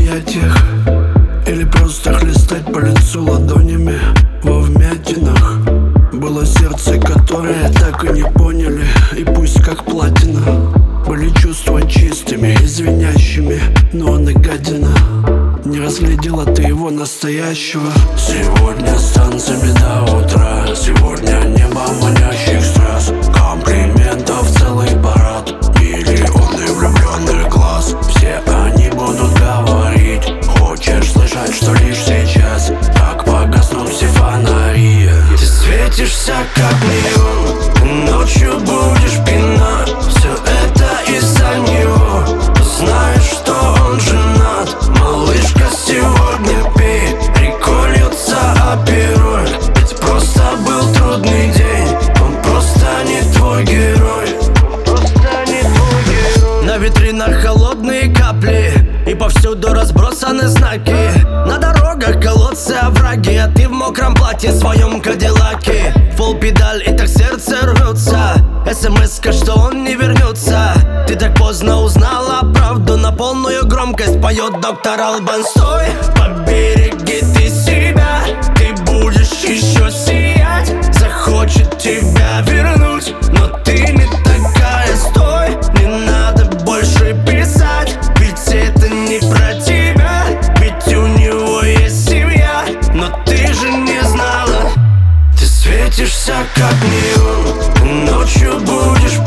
объятиях, или просто хлестать по лицу ладонями во вмятинах. Было сердце, которое так и не поняли, и пусть как платина. Были чувства чистыми и звенящими, но он и гадина. Не разглядела ты его настоящего. Сегодня с танцами до утра, сегодня небо манящих страз, комплиментов целый парад, миллионы влюбленных глаз. Все они будут говорить: хочешь слышать, что лишь сейчас, как погаснут все фонари. Ты светишься как неон, ночью будешь пьяна. Все это из-за него, знаешь, что он женат. Малышка, сегодня пей, реку льется опероль. Ведь просто был трудный день, он просто не твой герой. На витринах холодные капли, и повсюду разбросаны знаки. На дорогах колодцы, овраги, а ты в мокром платье в своем кадиллаке. Фул педаль, и так сердце рвется, смс-ка, что он не вернется. Ты так поздно узнала правду, на полную громкость поет доктор Албан. Стой, побереги ты себя, ты будешь еще сиять. Захочет тебя вернуть, но ты не такая. Стой, не надо больше писать, ведь это не про тебя. Ведь у него есть семья, но ты же не знала. Ты светишься как неон, ночью будешь